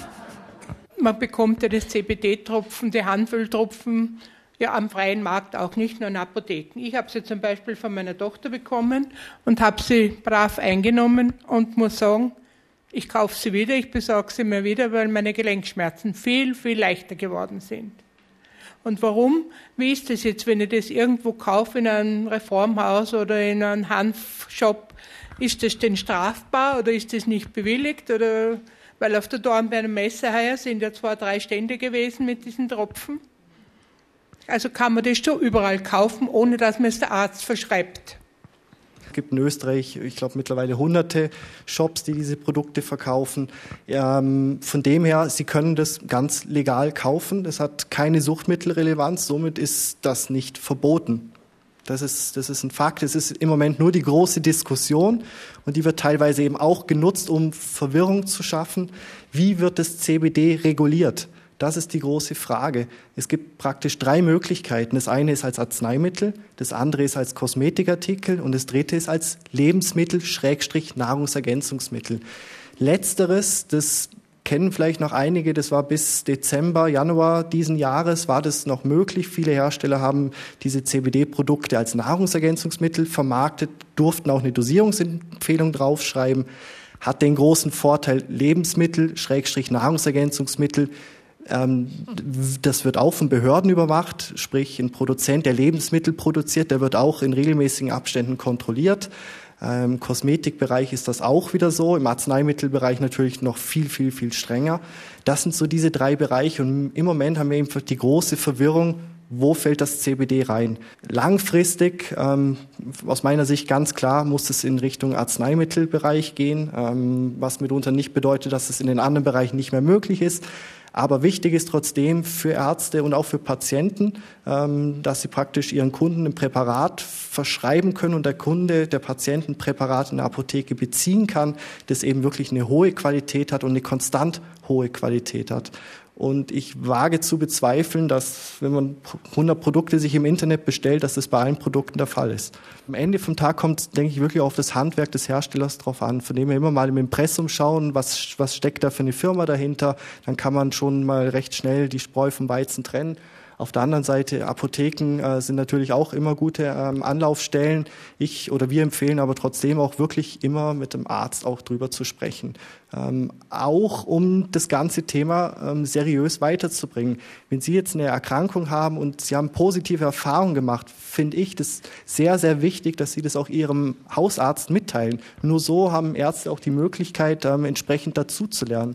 Man bekommt ja das CBD-Tropfen, die Hanföltropfen ja am freien Markt auch, nicht nur in Apotheken. Ich habe sie zum Beispiel von meiner Tochter bekommen und habe sie brav eingenommen und muss sagen, ich kaufe sie wieder, ich besorge sie mir wieder, weil meine Gelenkschmerzen viel, viel leichter geworden sind. Und warum? Wie ist das jetzt, wenn ich das irgendwo kaufe, in einem Reformhaus oder in einem Hanfshop? Ist das denn strafbar oder ist das nicht bewilligt? Oder, weil auf der Dornbirner Messe heuer sind ja 2-3 Stände gewesen mit diesen Tropfen. Also kann man das schon überall kaufen, ohne dass man es der Arzt verschreibt. Es gibt in Österreich, ich glaube, mittlerweile hunderte Shops, die diese Produkte verkaufen. Von dem her, Sie können das ganz legal kaufen. Das hat keine Suchtmittelrelevanz, somit ist das nicht verboten. Das ist ein Fakt. Es ist im Moment nur die große Diskussion und die wird teilweise eben auch genutzt, um Verwirrung zu schaffen. Wie wird das CBD reguliert? Das ist die große Frage. Es gibt praktisch 3 Möglichkeiten. Das eine ist als Arzneimittel, das andere ist als Kosmetikartikel und das dritte ist als Lebensmittel/Nahrungsergänzungsmittel. Letzteres, das kennen vielleicht noch einige, das war bis Dezember, Januar diesen Jahres, war das noch möglich. Viele Hersteller haben diese CBD-Produkte als Nahrungsergänzungsmittel vermarktet, durften auch eine Dosierungsempfehlung draufschreiben, hat den großen Vorteil Lebensmittel/Nahrungsergänzungsmittel. Das wird auch von Behörden überwacht, sprich ein Produzent, der Lebensmittel produziert, der wird auch in regelmäßigen Abständen kontrolliert. Im Kosmetikbereich ist das auch wieder so, im Arzneimittelbereich natürlich noch viel, viel, viel strenger. Das sind so diese 3 Bereiche und im Moment haben wir eben die große Verwirrung, wo fällt das CBD rein? Langfristig, aus meiner Sicht ganz klar, muss es in Richtung Arzneimittelbereich gehen, was mitunter nicht bedeutet, dass es in den anderen Bereichen nicht mehr möglich ist. Aber wichtig ist trotzdem für Ärzte und auch für Patienten, dass sie praktisch ihren Kunden ein Präparat verschreiben können und der Patient ein Präparat in der Apotheke beziehen kann, das eben wirklich eine hohe Qualität hat und eine konstant hohe Qualität hat. Und ich wage zu bezweifeln, dass, wenn man 100 Produkte sich im Internet bestellt, dass das bei allen Produkten der Fall ist. Am Ende vom Tag kommt es, denke ich, wirklich auf das Handwerk des Herstellers drauf an, von dem wir immer mal im Impressum schauen, was steckt da für eine Firma dahinter. Dann kann man schon mal recht schnell die Spreu vom Weizen trennen. Auf der anderen Seite, Apotheken sind natürlich auch immer gute Anlaufstellen. Wir empfehlen aber trotzdem auch wirklich immer mit dem Arzt auch drüber zu sprechen. Auch um das ganze Thema seriös weiterzubringen. Wenn Sie jetzt eine Erkrankung haben und Sie haben positive Erfahrungen gemacht, finde ich das sehr, sehr wichtig, dass Sie das auch Ihrem Hausarzt mitteilen. Nur so haben Ärzte auch die Möglichkeit, entsprechend dazuzulernen.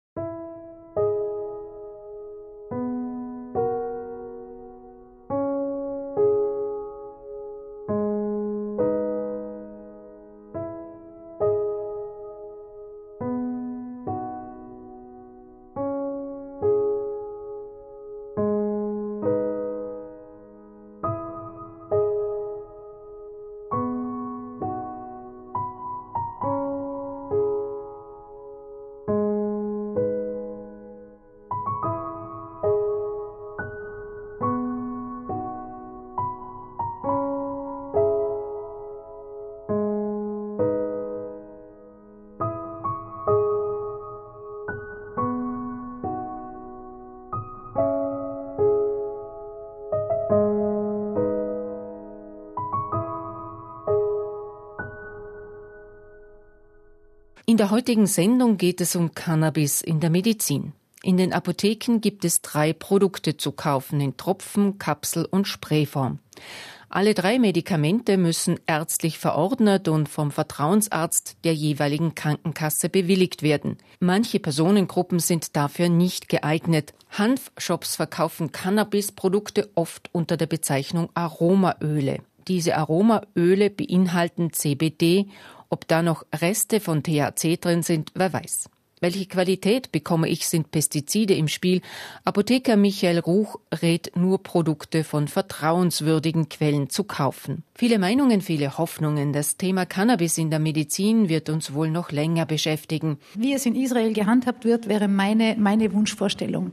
In der heutigen Sendung geht es um Cannabis in der Medizin. In den Apotheken gibt es 3 Produkte zu kaufen in Tropfen-, Kapsel- und Sprayform. Alle 3 Medikamente müssen ärztlich verordnet und vom Vertrauensarzt der jeweiligen Krankenkasse bewilligt werden. Manche Personengruppen sind dafür nicht geeignet. Hanfshops verkaufen Cannabisprodukte oft unter der Bezeichnung Aromaöle. Diese Aromaöle beinhalten CBD. Ob da noch Reste von THC drin sind, wer weiß. Welche Qualität bekomme ich, sind Pestizide im Spiel. Apotheker Michael Ruch rät nur Produkte von vertrauenswürdigen Quellen zu kaufen. Viele Meinungen, viele Hoffnungen. Das Thema Cannabis in der Medizin wird uns wohl noch länger beschäftigen. Wie es in Israel gehandhabt wird, wäre meine Wunschvorstellung.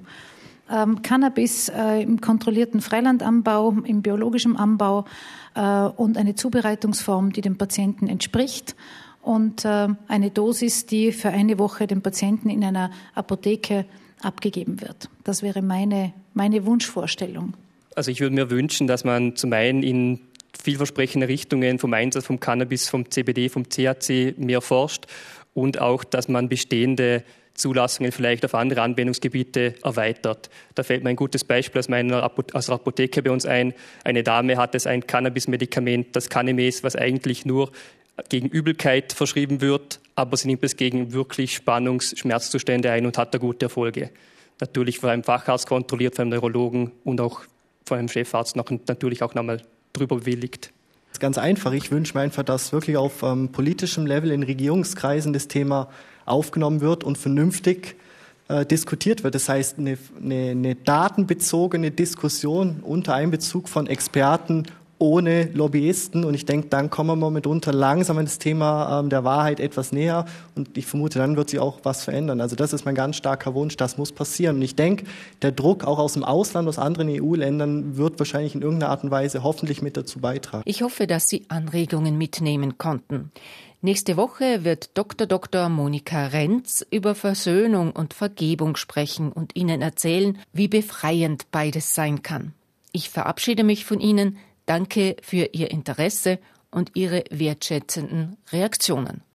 Cannabis im kontrollierten Freilandanbau, im biologischen Anbau und eine Zubereitungsform, die dem Patienten entspricht und eine Dosis, die für eine Woche dem Patienten in einer Apotheke abgegeben wird. Das wäre meine Wunschvorstellung. Also ich würde mir wünschen, dass man zum einen in vielversprechende Richtungen vom Einsatz vom Cannabis, vom CBD, vom THC mehr forscht und auch, dass man bestehende Zulassungen vielleicht auf andere Anwendungsgebiete erweitert. Da fällt mir ein gutes Beispiel aus der Apotheke bei uns ein. Eine Dame hat ein Cannabis-Medikament, das Canimes, was eigentlich nur gegen Übelkeit verschrieben wird, aber sie nimmt es gegen wirklich Schmerzzustände ein und hat da gute Erfolge. Natürlich von einem Facharzt kontrolliert, von einem Neurologen und auch von einem Chefarzt natürlich auch nochmal drüber bewilligt. Das ist ganz einfach. Ich wünsche mir einfach, dass wirklich auf politischem Level in Regierungskreisen das Thema aufgenommen wird und vernünftig diskutiert wird. Das heißt, eine datenbezogene Diskussion unter Einbezug von Experten ohne Lobbyisten. Und ich denke, dann kommen wir mitunter langsam an das Thema der Wahrheit etwas näher. Und ich vermute, dann wird sich auch was verändern. Also das ist mein ganz starker Wunsch, das muss passieren. Und ich denke, der Druck auch aus dem Ausland, aus anderen EU-Ländern, wird wahrscheinlich in irgendeiner Art und Weise hoffentlich mit dazu beitragen. Ich hoffe, dass Sie Anregungen mitnehmen konnten. Nächste Woche wird Dr. Monika Renz über Versöhnung und Vergebung sprechen und Ihnen erzählen, wie befreiend beides sein kann. Ich verabschiede mich von Ihnen. Danke für Ihr Interesse und Ihre wertschätzenden Reaktionen.